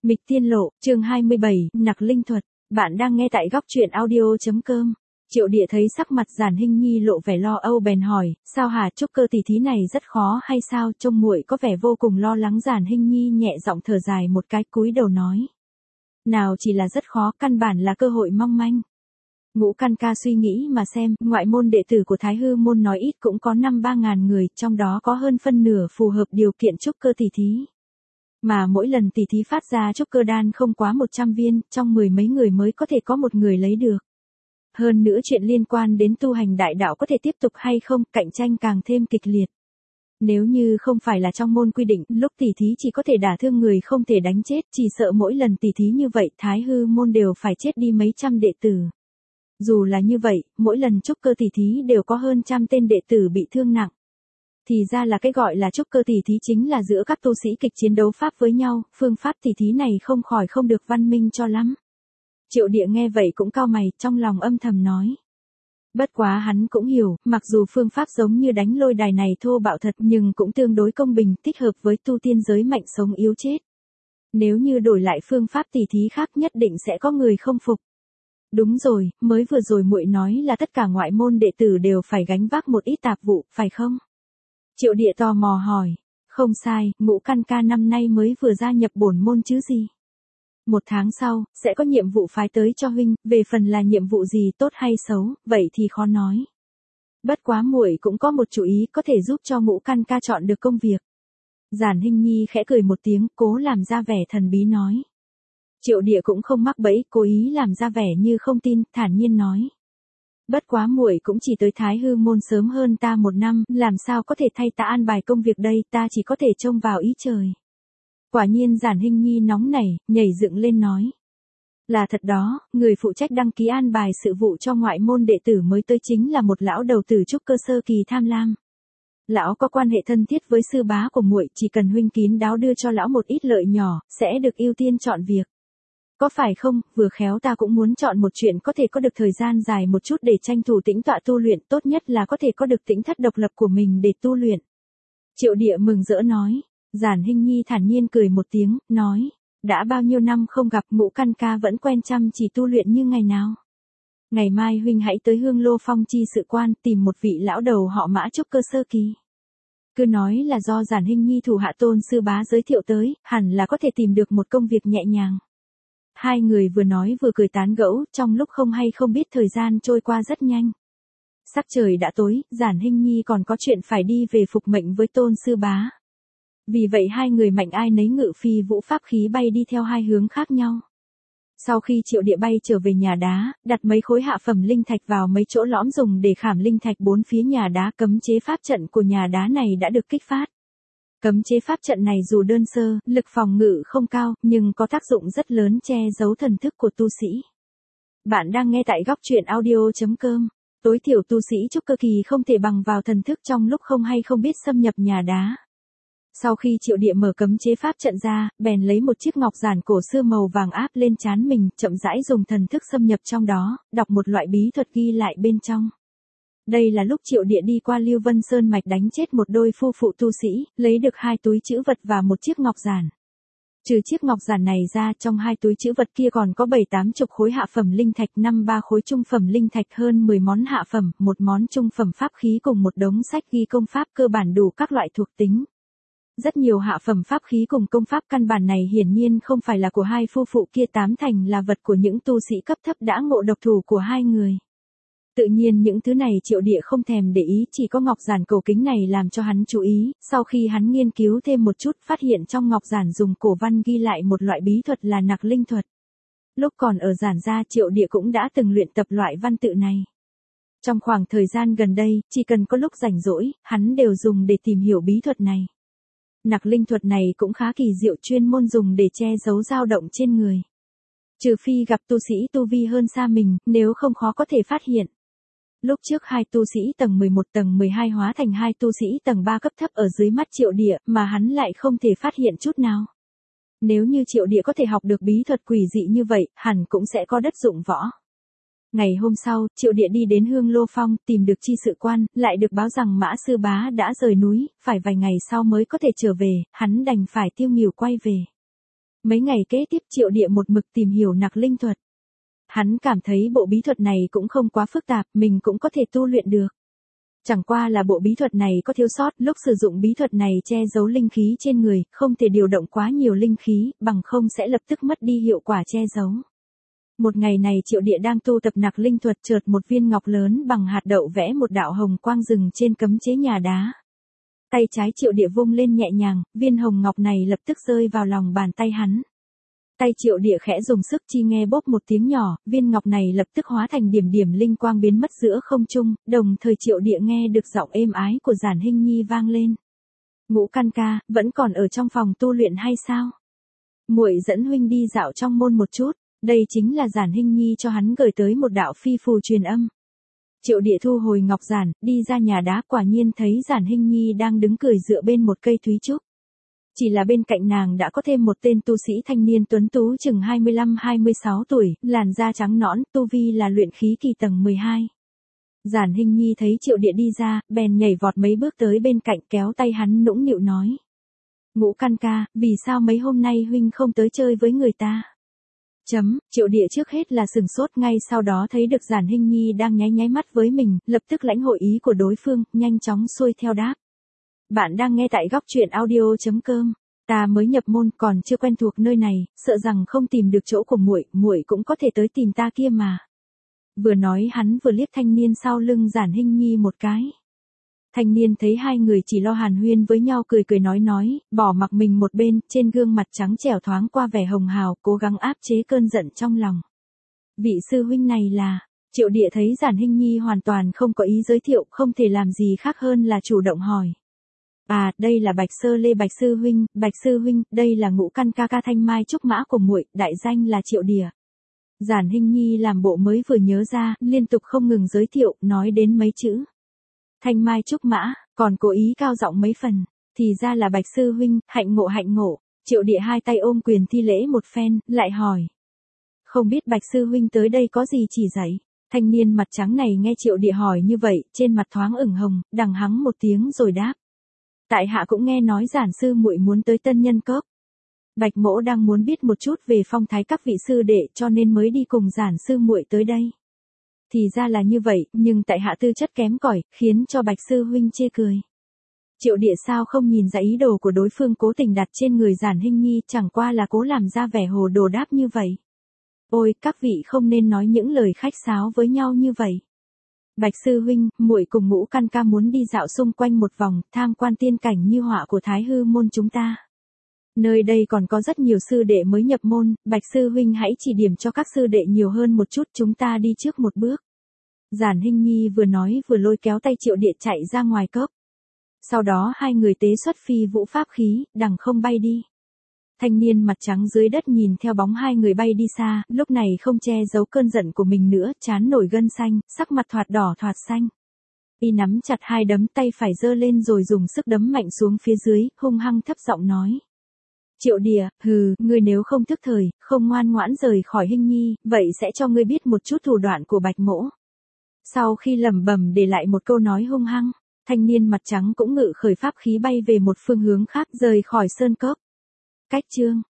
Mịch Tiên Lộ, chương 27, Nặc Linh Thuật. Bạn đang nghe tại góc truyện audio.com. Triệu Địa thấy sắc mặt Giản Hinh Nhi lộ vẻ lo âu bèn hỏi, sao hả, trúc cơ tỷ thí này rất khó hay sao? Trông muội có vẻ vô cùng lo lắng. Giản Hinh Nhi nhẹ giọng thở dài một cái, cúi đầu nói. Nào chỉ là rất khó, căn bản là cơ hội mong manh. Ngũ Căn Ca suy nghĩ mà xem, ngoại môn đệ tử của Thái Hư môn nói ít cũng có 5-3 ngàn người, trong đó có hơn phân nửa phù hợp điều kiện trúc cơ tỷ thí. Mà mỗi lần tỷ thí phát ra trúc cơ đan không quá 100 viên, trong 10 mấy người mới có thể có một người lấy được. Hơn nữa chuyện liên quan đến tu hành đại đạo có thể tiếp tục hay không, cạnh tranh càng thêm kịch liệt. Nếu như không phải là trong môn quy định, lúc tỷ thí chỉ có thể đả thương người không thể đánh chết, chỉ sợ mỗi lần tỷ thí như vậy Thái Hư môn đều phải chết đi mấy trăm đệ tử. Dù là như vậy, mỗi lần trúc cơ tỷ thí đều có hơn trăm tên đệ tử bị thương nặng. Thì ra là cái gọi là trúc cơ tỷ thí chính là giữa các tu sĩ kịch chiến đấu pháp với nhau, phương pháp tỷ thí này không khỏi không được văn minh cho lắm. Triệu Địa nghe vậy cũng cau mày, trong lòng âm thầm nói. Bất quá hắn cũng hiểu, mặc dù phương pháp giống như đánh lôi đài này thô bạo thật nhưng cũng tương đối công bình, thích hợp với tu tiên giới mạnh sống yếu chết. Nếu như đổi lại phương pháp tỷ thí khác nhất định sẽ có người không phục. Đúng rồi, mới vừa rồi muội nói là tất cả ngoại môn đệ tử đều phải gánh vác một ít tạp vụ, phải không? Triệu Địa tò mò hỏi. Không sai, Ngũ Căn Ca năm nay mới vừa gia nhập bổn môn chứ gì. 1 tháng sau, sẽ có nhiệm vụ phái tới cho huynh, về phần là nhiệm vụ gì tốt hay xấu, vậy thì khó nói. Bất quá muội cũng có một chủ ý có thể giúp cho Ngũ Căn Ca chọn được công việc. Giản Hinh Nhi khẽ cười một tiếng, cố làm ra vẻ thần bí nói. Triệu Địa cũng không mắc bẫy, cố ý làm ra vẻ như không tin, thản nhiên nói. Bất quá muội cũng chỉ tới Thái Hư môn sớm hơn ta 1 năm, làm sao có thể thay ta an bài công việc đây, ta chỉ có thể trông vào ý trời. Quả nhiên Giản Hinh Nhi nóng nảy, nhảy dựng lên nói. Là thật đó, người phụ trách đăng ký an bài sự vụ cho ngoại môn đệ tử mới tới chính là một lão đầu tử trúc cơ sơ kỳ tham lam. Lão có quan hệ thân thiết với sư bá của muội, chỉ cần huynh kín đáo đưa cho lão một ít lợi nhỏ, sẽ được ưu tiên chọn việc. Có phải không, vừa khéo ta cũng muốn chọn một chuyện có thể có được thời gian dài một chút để tranh thủ tĩnh tọa tu luyện, tốt nhất là có thể có được tĩnh thất độc lập của mình để tu luyện. Triệu Địa mừng rỡ nói. Giản Hinh Nhi thản nhiên cười một tiếng, nói. Đã bao nhiêu năm không gặp, Ngũ Căn Ca vẫn quen chăm chỉ tu luyện như ngày nào. Ngày mai huynh hãy tới Hương Lô Phong chi sự quan tìm một vị lão đầu họ Mã trúc cơ sơ kỳ. Cứ nói là do Giản Hinh Nhi thủ hạ Tôn sư bá giới thiệu tới, hẳn là có thể tìm được một công việc nhẹ nhàng. Hai người vừa nói vừa cười tán gẫu, trong lúc không hay không biết thời gian trôi qua rất nhanh. Sắc trời đã tối, Giản Hinh Nhi còn có chuyện phải đi về phục mệnh với Tôn sư bá. Vì vậy hai người mạnh ai nấy ngự phi vũ pháp khí bay đi theo hai hướng khác nhau. Sau khi Triệu Địa bay trở về nhà đá, đặt mấy khối hạ phẩm linh thạch vào mấy chỗ lõm dùng để khảm linh thạch bốn phía nhà đá, cấm chế pháp trận của nhà đá này đã được kích phát. Cấm chế pháp trận này dù đơn sơ, lực phòng ngự không cao, nhưng có tác dụng rất lớn che giấu thần thức của tu sĩ. Bạn đang nghe tại góc truyện audio.com. Tối thiểu tu sĩ trúc cơ kỳ không thể bằng vào thần thức trong lúc không hay không biết xâm nhập nhà đá. Sau khi Triệu Địa mở cấm chế pháp trận ra, bèn lấy một chiếc ngọc giản cổ xưa màu vàng áp lên trán mình, chậm rãi dùng thần thức xâm nhập trong đó, đọc một loại bí thuật ghi lại bên trong. Đây là lúc Triệu Địa đi qua Lưu Vân Sơn mạch đánh chết một đôi phu phụ tu sĩ, lấy được 2 túi trữ vật và một chiếc ngọc giản. Trừ chiếc ngọc giản này ra, trong 2 túi trữ vật kia còn có 70-80 khối hạ phẩm linh thạch, 5-3 khối trung phẩm linh thạch, hơn 10 món hạ phẩm, một món trung phẩm pháp khí cùng một đống sách ghi công pháp cơ bản đủ các loại thuộc tính. Rất nhiều hạ phẩm pháp khí cùng công pháp căn bản này hiển nhiên không phải là của hai phu phụ kia, 8 thành là vật của những tu sĩ cấp thấp đã ngộ độc thủ của hai người. Tự nhiên những thứ này Triệu Địa không thèm để ý, chỉ có ngọc giản cổ kính này làm cho hắn chú ý, sau khi hắn nghiên cứu thêm một chút phát hiện trong ngọc giản dùng cổ văn ghi lại một loại bí thuật là nặc linh thuật. Lúc còn ở giản gia Triệu Địa cũng đã từng luyện tập loại văn tự này. Trong khoảng thời gian gần đây, chỉ cần có lúc rảnh rỗi, hắn đều dùng để tìm hiểu bí thuật này. Nặc linh thuật này cũng khá kỳ diệu, chuyên môn dùng để che giấu dao động trên người. Trừ phi gặp tu sĩ tu vi hơn xa mình, nếu không khó có thể phát hiện. Lúc trước 2 tu sĩ tầng 11 tầng 12 hóa thành 2 tu sĩ tầng 3 cấp thấp ở dưới mắt Triệu Địa mà hắn lại không thể phát hiện chút nào. Nếu như Triệu Địa có thể học được bí thuật quỷ dị như vậy, hẳn cũng sẽ có đất dụng võ. Ngày hôm sau, Triệu Địa đi đến Hương Lô Phong, tìm được chi sự quan, lại được báo rằng Mã sư bá đã rời núi, phải vài ngày sau mới có thể trở về, hắn đành phải tiêu nghỉu quay về. Mấy ngày kế tiếp Triệu Địa một mực tìm hiểu nặc linh thuật. Hắn cảm thấy bộ bí thuật này cũng không quá phức tạp, mình cũng có thể tu luyện được. Chẳng qua là bộ bí thuật này có thiếu sót, lúc sử dụng bí thuật này che giấu linh khí trên người, không thể điều động quá nhiều linh khí, bằng không sẽ lập tức mất đi hiệu quả che giấu. Một ngày này Triệu Địa đang tu tập nặc linh thuật, chợt một viên ngọc lớn bằng hạt đậu vẽ một đạo hồng quang rừng trên cấm chế nhà đá. Tay trái Triệu Địa vung lên nhẹ nhàng, viên hồng ngọc này lập tức rơi vào lòng bàn tay hắn. Tay Triệu Địa khẽ dùng sức chi nghe bốp một tiếng nhỏ, viên ngọc này lập tức hóa thành điểm điểm linh quang biến mất giữa không trung, đồng thời Triệu Địa nghe được giọng êm ái của Giản Hinh Nhi vang lên. Ngũ Căn ca, vẫn còn ở trong phòng tu luyện hay sao? Muội dẫn huynh đi dạo trong môn một chút, đây chính là Giản Hinh Nhi cho hắn gửi tới một đạo phi phù truyền âm. Triệu Địa thu hồi ngọc giản, đi ra nhà đá, quả nhiên thấy Giản Hinh Nhi đang đứng cười dựa bên một cây thúy trúc. Chỉ là bên cạnh nàng đã có thêm một tên tu sĩ thanh niên tuấn tú chừng 25-26 tuổi, làn da trắng nõn, tu vi là luyện khí kỳ tầng 12. Giản Hinh Nhi thấy Triệu Địa đi ra, bèn nhảy vọt mấy bước tới bên cạnh kéo tay hắn nũng nịu nói. Ngũ Căn ca, vì sao mấy hôm nay huynh không tới chơi với người ta? Triệu Địa trước hết là sừng sốt, ngay sau đó thấy được Giản Hinh Nhi đang nháy nháy mắt với mình, lập tức lãnh hội ý của đối phương, nhanh chóng xuôi theo đáp. Bạn đang nghe tại góc truyện audio.com. Ta mới nhập môn còn chưa quen thuộc nơi này, sợ rằng không tìm được chỗ của muội, muội cũng có thể tới tìm ta kia mà. Vừa nói hắn vừa liếc thanh niên sau lưng Giản Hinh Nhi một cái. Thanh niên thấy hai người chỉ lo hàn huyên với nhau, cười cười nói, bỏ mặc mình một bên, trên gương mặt trắng trẻo thoáng qua vẻ hồng hào, cố gắng áp chế cơn giận trong lòng. Vị sư huynh này là... Triệu Địa thấy Giản Hinh Nhi hoàn toàn không có ý giới thiệu, không thể làm gì khác hơn là chủ động hỏi. À, đây là Bạch Sơ Lê Bạch sư huynh, đây là Ngũ Căn ca ca thanh mai trúc mã của muội, đại danh là Triệu Địa. Giản Hinh Nhi làm bộ mới vừa nhớ ra, liên tục không ngừng giới thiệu, nói đến mấy chữ. Thanh mai trúc mã, còn cố ý cao giọng mấy phần, thì ra là Bạch sư huynh, hạnh ngộ. Triệu Địa hai tay ôm quyền thi lễ một phen, lại hỏi. Không biết Bạch sư huynh tới đây có gì chỉ dạy? Thanh niên mặt trắng này nghe Triệu Địa hỏi như vậy, trên mặt thoáng ửng hồng, đằng hắng một tiếng rồi đáp. Tại hạ cũng nghe nói Giản sư muội muốn tới Tân Nhân Cốc. Bạch mỗ đang muốn biết một chút về phong thái các vị sư đệ, cho nên mới đi cùng Giản sư muội tới đây. Thì ra là như vậy, nhưng tại hạ tư chất kém cỏi, khiến cho Bạch sư huynh chê cười. Triệu Địa sao không nhìn ra ý đồ của đối phương cố tình đặt trên người Giản Hinh Nhi, chẳng qua là cố làm ra vẻ hồ đồ đáp như vậy. Ôi, các vị không nên nói những lời khách sáo với nhau như vậy. Bạch sư huynh, muội cùng Ngũ Căn ca muốn đi dạo xung quanh một vòng, tham quan tiên cảnh như họa của Thái Hư môn chúng ta. Nơi đây còn có rất nhiều sư đệ mới nhập môn, Bạch sư huynh hãy chỉ điểm cho các sư đệ nhiều hơn một chút, chúng ta đi trước một bước. Giản Hinh Nhi vừa nói vừa lôi kéo tay Triệu Địa chạy ra ngoài cốc. Sau đó hai người tế xuất phi vũ pháp khí, đằng không bay đi. Thanh niên mặt trắng dưới đất nhìn theo bóng hai người bay đi xa, lúc này không che giấu cơn giận của mình nữa, trán nổi gân xanh, sắc mặt thoạt đỏ thoạt xanh. Y nắm chặt hai đấm, tay phải giơ lên rồi dùng sức đấm mạnh xuống phía dưới, hung hăng thấp giọng nói. Triệu Địa, ngươi nếu không thức thời, không ngoan ngoãn rời khỏi Hinh Nhi, vậy sẽ cho ngươi biết một chút thủ đoạn của Bạch mỗ. Sau khi lẩm bẩm để lại một câu nói hung hăng, thanh niên mặt trắng cũng ngự khởi pháp khí bay về một phương hướng khác, rời khỏi sơn cốc. Cách chương